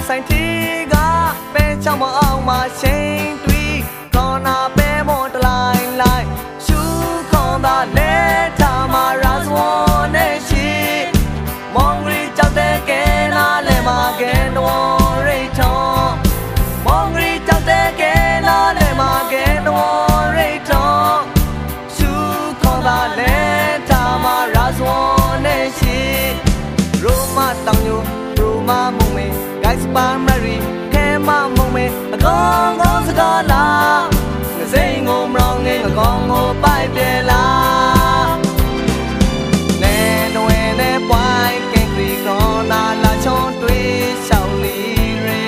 ဆိုင်တီကပဲချောင်းမအောင်မချင်းတွေ့ခေါ်နာပဲမို့တလိုက်လိုက်ရှူခေါ်တာလဲထားမှာရာဇဝနဲ့ရှိမောင်ရီကြောက်တဲ့ကဲနာလဲမှာကဲတော်ရိတ်ထောင်းမောင်ရီကြောက်တဲ့ကဲနာလဲမှာကဲတော်ရိတ်ထောင်းရှူခေါ်တာလဲထားမှာရာဇဝနဲ့ရှိရိုမတောင်ညိုရိုမမုံမေ guys primary ခဲမမုံမေအကောင်ကောင်းစကားလားငစိမ့်ကိုမရောင်းငင်းအကောင်ကိုပိုက်ပြဲလားလဲတွင်နဲ့ပွိုင်းကင်ကရီကောင်းနာလာချုံတွေးရှောင်းလီရဲ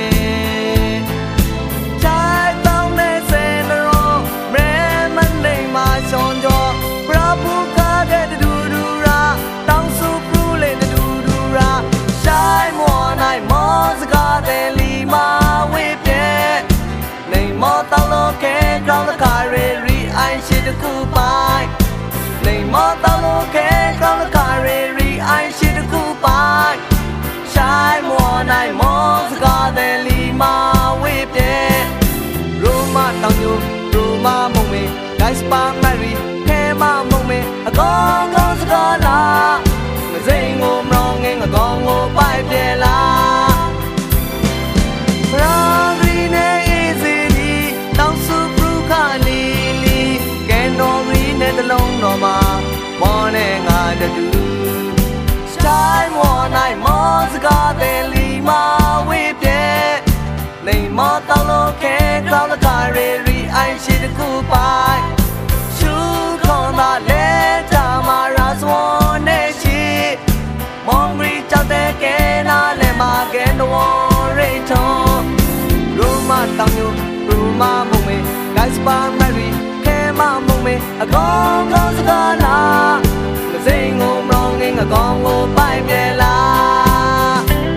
ချိုင်တောင်းနဲ့စဲရောမဲမနေမှာရှောင်းကြောပရပူကားတဲ့တူတူရာတောင်းစုပူလေတူတူရာရှိုင်းမော်နိုင်မောစကားတဲ့လီမာဝေးပြဲနေမောတောင်းလို့ခဲကောင်းတဲ့ကားရီအိုင်ရှိတကူပိုင်နေမောတောင်းလို့ခဲကောင်းတဲ့ကားရီအိုင်ရှိတကူပိုင်ရှိုင်းမော်နိုင်မောစကားတဲ့လီမာဝေးပြဲရိုမတောင်းညိုရိုမမုံမေ guys primary ခဲမမုံမေအကောင်ကောင်းစကားလားမစိမ့်ကိုမရောငင်းအကောင်ကိုပိုက်ပြဲလားရာဂရီနဲ့အေးစီဒီတောင်းစုပရုခလီလီကဲနော်ဂရီနဲ့တလုံးတော်မှာမောနဲ့ငါတူစတိုင်မောနိုင်မောစကားတဲ့လီမာဝေးပြဲနေမောတောင်းလို့ခဲကောင်းတဲ့ကားရီအိုင်ရှိတကူပိုင်ရှူခေါ်တာလဲတာမာရာဇဝနဲ့ရှိမောင်ဂရီကြောက်တဲ့ကဲနာလဲမှာကဲတော်ရိတ်ထုံးရိုမတောင်ညိုရိုမမုံမေ guys primary ခဲမမုံမေအကောင်ကောင်းစကားလားမစိမ့်ကိုမရောငင်းအကောင်ကိုပိုက်ပြဲလား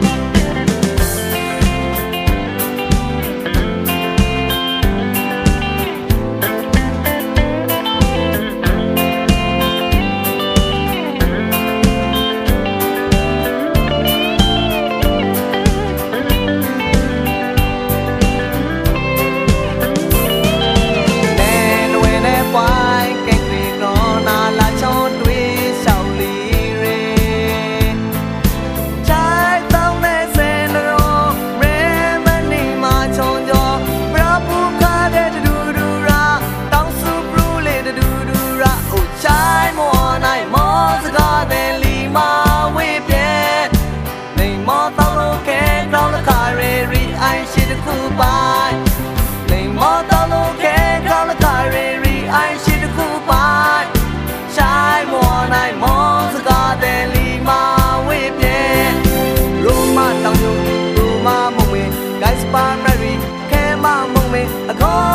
ကူပိုင်နေမောတောင်းလို့ခဲကောင်းတဲ့ကားရီအိုင်ရှိတကူပိုင်ရှိုင်းမော်နိုင်မောစကားတဲ့လီမာဝေးပြဲရိုမတောင်းညိုရိုမမုံမေ guys primary ခဲမမုံမေအကော